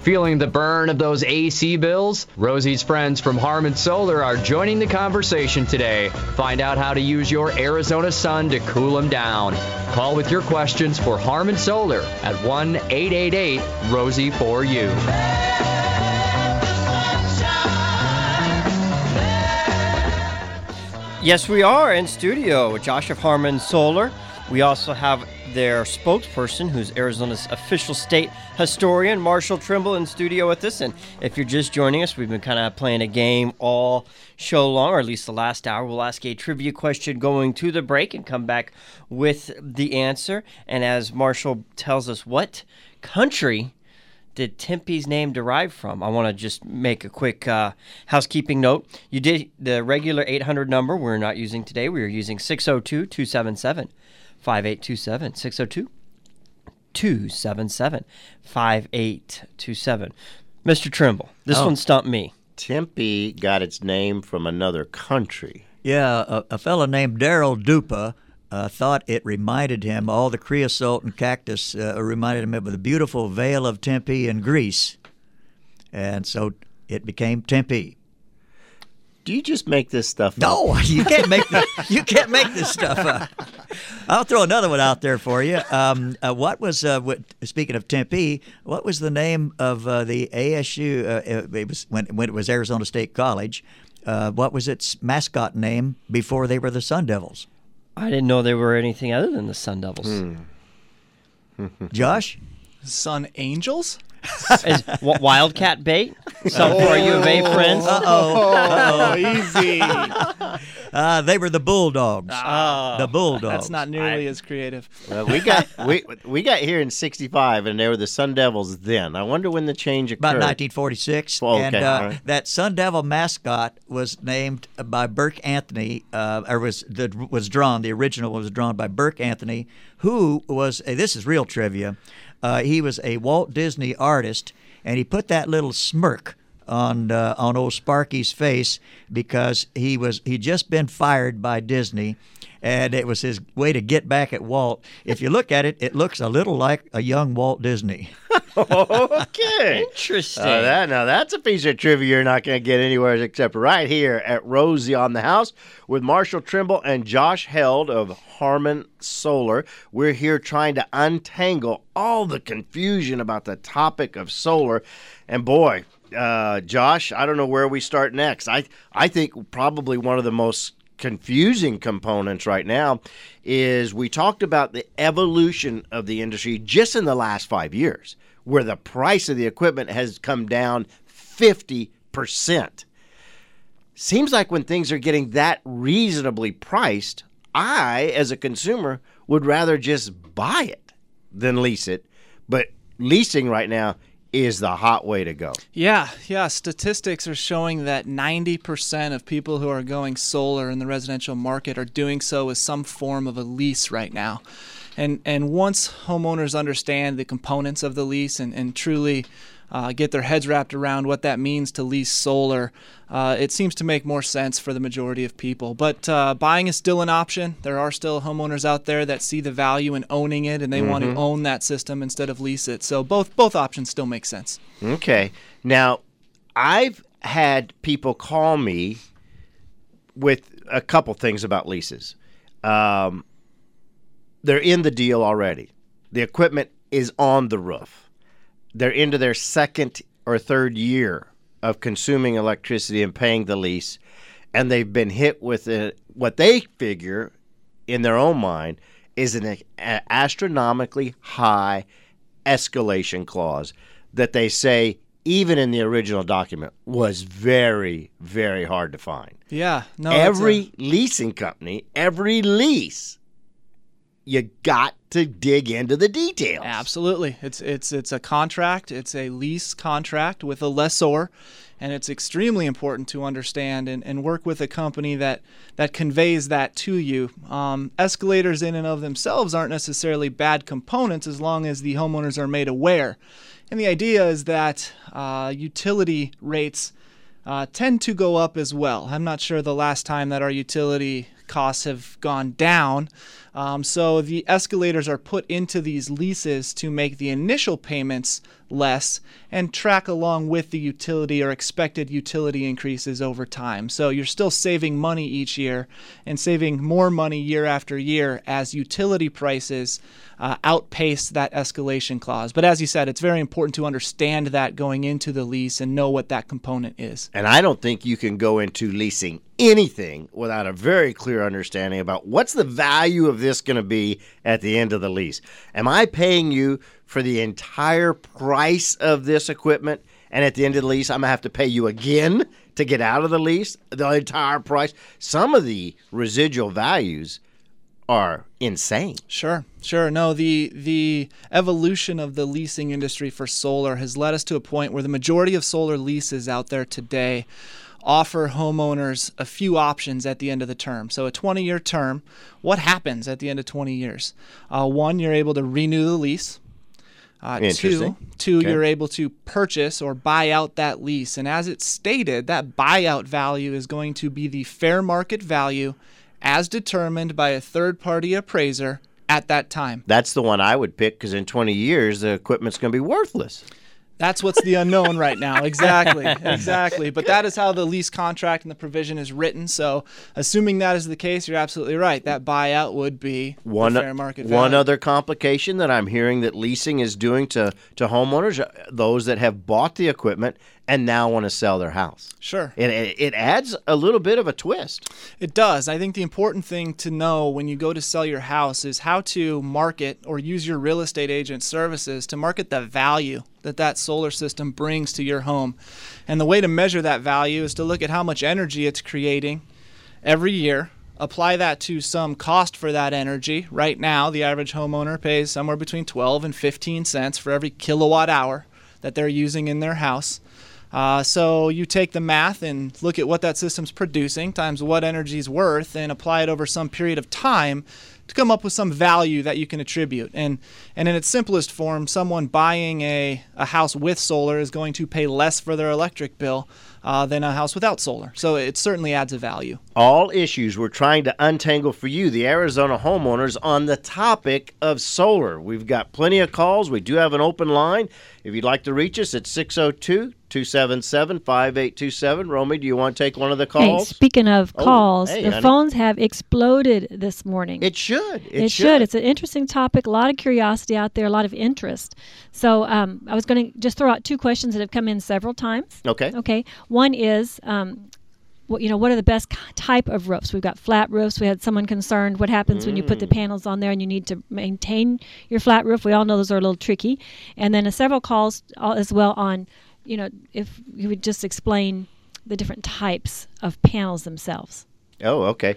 Feeling the burn of those AC bills? Rosie's friends from Harmon Solar are joining the conversation today. Find out how to use your Arizona sun to cool them down. Call with your questions for Harmon Solar at 1-888-ROSIE-4U. Yes, we are in studio with Josh of Harmon Solar. We also have their spokesperson, who's Arizona's official state historian, Marshall Trimble, in studio with us. And if you're just joining us, we've been kind of playing a game all show long, or at least the last hour. We'll ask a trivia question going to the break and come back with the answer. And as Marshall tells us, what country did Tempe's name derive from? I want to just make a quick housekeeping note. You did the regular 800 number we're not using today. We are using 602-277-5827. 602-277-5827. Mr. Trimble, this one stumped me. Tempe got its name from another country. Yeah, a fellow named Daryl Dupa thought it reminded him, all the creosote and cactus reminded him of the beautiful Vale of Tempe in Greece. And so it became Tempe. Do you just make this stuff up? No, you can't make this stuff up. I'll throw another one out there for you. Speaking of Tempe, what was the name of the ASU? It was when it was Arizona State College. What was its mascot name before they were the Sun Devils? I didn't know they were anything other than the Sun Devils. Josh? Sun Angels? Is Wildcat bait? Something for our U of A friends? Easy. They were the Bulldogs. The Bulldogs. That's not nearly as creative. Well, we got here in '65, and they were the Sun Devils then. I wonder when the change occurred. About 1946. Oh, okay. And Right. that Sun Devil mascot was named by Burke Anthony, was drawn. The original was drawn by Burke Anthony, who was, this is real trivia, he was a Walt Disney artist, and he put that little smirk on old Sparky's face because he'd just been fired by Disney, and it was his way to get back at Walt. If you look at it, it looks a little like a young Walt Disney. Okay. Interesting. Now that's a piece of trivia you're not going to get anywhere except right here at Rosie on the House with Marshall Trimble and Josh Held of Harmon Solar. We're here trying to untangle all the confusion about the topic of solar. And boy, Josh, I don't know where we start next. I think probably one of the most confusing components right now is we talked about the evolution of the industry just in the last 5 years, where the price of the equipment has come down 50%. Seems like when things are getting that reasonably priced, I, as a consumer, would rather just buy it than lease it. But leasing right now is the hot way to go. Yeah. Statistics are showing that 90% of people who are going solar in the residential market are doing so with some form of a lease right now. And once homeowners understand the components of the lease and truly get their heads wrapped around what that means to lease solar, it seems to make more sense for the majority of people. But buying is still an option. There are still homeowners out there that see the value in owning it, and they want to own that system instead of lease it. So both options still make sense. Okay. Now, I've had people call me with a couple things about leases. They're in the deal already. The equipment is on the roof. They're into their second or third year of consuming electricity and paying the lease, and they've been hit with what they figure in their own mind is an astronomically high escalation clause that they say, even in the original document, was very, very hard to find. Yeah. No. Every leasing company, every lease, you got to dig into the details. Absolutely. It's a contract. It's a lease contract with a lessor, and it's extremely important to understand and work with a company that conveys that to you. Escalators in and of themselves aren't necessarily bad components as long as the homeowners are made aware. And the idea is that utility rates tend to go up as well. I'm not sure the last time that our utility costs have gone down, So the escalators are put into these leases to make the initial payments less and track along with the utility or expected utility increases over time. So you're still saving money each year and saving more money year after year as utility prices outpace that escalation clause. But as you said, it's very important to understand that going into the lease and know what that component is. And I don't think you can go into leasing anything without a very clear understanding about what's the value of this going to be at the end of the lease. Am I paying you for the entire price of this equipment, and at the end of the lease I'm going to have to pay you again to get out of the lease, the entire price? Some of the residual values are insane. Sure. No, the evolution of the leasing industry for solar has led us to a point where the majority of solar leases out there today offer homeowners a few options at the end of the term. So a 20-year term, what happens at the end of 20 years? One, you're able to renew the lease. Two, okay, You're able to purchase or buy out that lease. And as it's stated, that buyout value is going to be the fair market value as determined by a third-party appraiser at that time. That's the one I would pick, because in 20 years, the equipment's going to be worthless. That's what's the unknown right now. Exactly. But that is how the lease contract and the provision is written. So assuming that is the case, you're absolutely right. That buyout would be the fair market value. One other complication that I'm hearing that leasing is doing to homeowners, those that have bought the equipment and now want to sell their house. Sure. It adds a little bit of a twist. It does. I think the important thing to know when you go to sell your house is how to market or use your real estate agent services to market the value that solar system brings to your home. And the way to measure that value is to look at how much energy it's creating every year, apply that to some cost for that energy. Right now, the average homeowner pays somewhere between 12 and 15 cents for every kilowatt hour that they're using in their house. So you take the math and look at what that system's producing times what energy's worth and apply it over some period of time to come up with some value that you can attribute. And in its simplest form, someone buying a house with solar is going to pay less for their electric bill than a house without solar. So it certainly adds a value. All issues we're trying to untangle for you, the Arizona homeowners, on the topic of solar. We've got plenty of calls. We do have an open line. If you'd like to reach us, it's 602-277-5827. Romy, do you want to take one of the calls? Hey, speaking of calls, the phones have exploded this morning. It should. It should. It's an interesting topic, a lot of curiosity out there, a lot of interest. So I was going to just throw out two questions that have come in several times. Okay. One is, what are the best type of roofs? We've got flat roofs. We had someone concerned what happens when you put the panels on there and you need to maintain your flat roof. We all know those are a little tricky. And then several calls as well on, if you would just explain the different types of panels themselves. Oh, okay.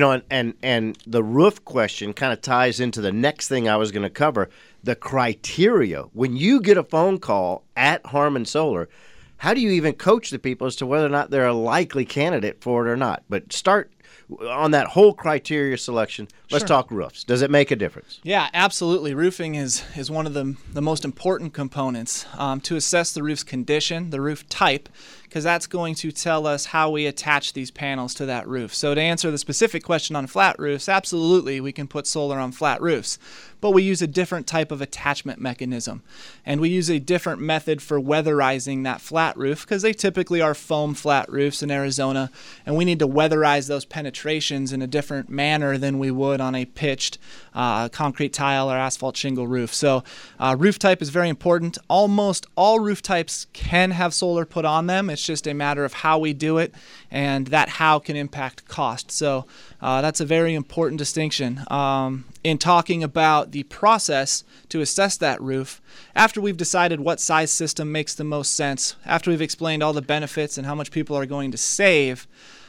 And the roof question kind of ties into the next thing I was going to cover, the criteria. When you get a phone call at Harmon Solar, how do you even coach the people as to whether or not they're a likely candidate for it or not? But start on that whole criteria selection. Let's talk roofs. Does it make a difference? Yeah, absolutely. Roofing is one of the most important components to assess the roof's condition, the roof type, because that's going to tell us how we attach these panels to that roof. So to answer the specific question on flat roofs, absolutely we can put solar on flat roofs, but we use a different type of attachment mechanism. And we use a different method for weatherizing that flat roof because they typically are foam flat roofs in Arizona, and we need to weatherize those penetrations in a different manner than we would on a pitched concrete tile or asphalt shingle roof. So roof type is very important. Almost all roof types can have solar put on them. It's just a matter of how we do it, and that how can impact cost. So that's a very important distinction. In talking about the process to assess that roof, after we've decided what size system makes the most sense, after we've explained all the benefits and how much people are going to save,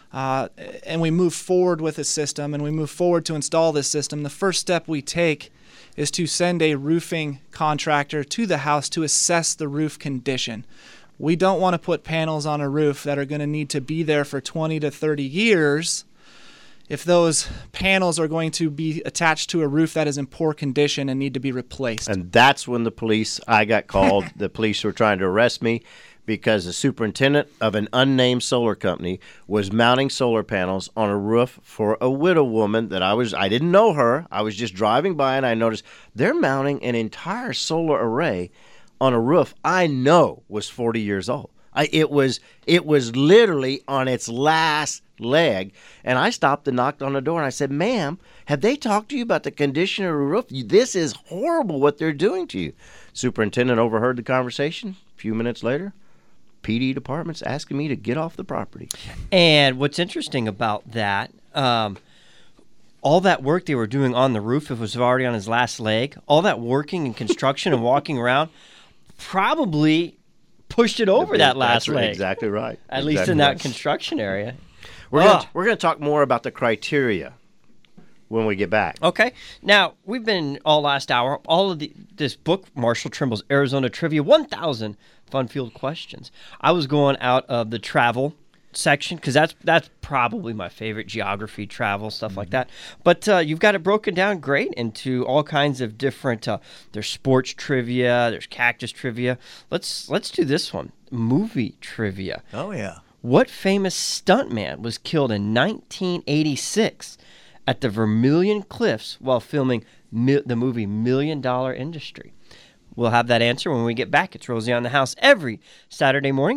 and we move forward with a system and we move forward to install this system, the first step we take is to send a roofing contractor to the house to assess the roof condition. We don't want to put panels on a roof that are going to need to be there for 20 to 30 years if those panels are going to be attached to a roof that is in poor condition and need to be replaced. And that's when I got called. The police were trying to arrest me because the superintendent of an unnamed solar company was mounting solar panels on a roof for a widow woman that I didn't know her. I was just driving by and I noticed they're mounting an entire solar array on a roof I know was 40 years old. It was literally on its last leg, and I stopped and knocked on the door and I said, "Ma'am, have they talked to you about the condition of the roof? This is horrible what they're doing to you." Superintendent overheard the conversation. A few minutes later, PD department's asking me to get off the property. And what's interesting about that, all that work they were doing on the roof, it was already on his last leg, all that working and construction and walking around probably pushed it over that last leg. Exactly right. At least in that construction area. We're going to talk more about the criteria when we get back. Okay. Now, we've been all last hour, all of this book, Marshall Trimble's Arizona Trivia, 1,000 fun-filled questions. I was going out of the travel section because that's probably my favorite, geography, travel, stuff like that. But you've got it broken down great into all kinds of different, there's sports trivia, there's cactus trivia. Let's do this one, movie trivia. Oh, yeah. What famous stuntman was killed in 1986 at the Vermilion Cliffs while filming the movie $1 Million Industry? We'll have that answer when we get back. It's Rosie on the House every Saturday morning,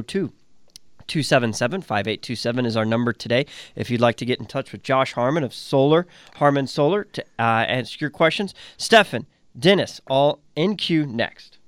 602-277-5827 is our number today. If you'd like to get in touch with Josh Harmon of Harmon Solar to answer your questions. Stefan, Dennis, all in queue next.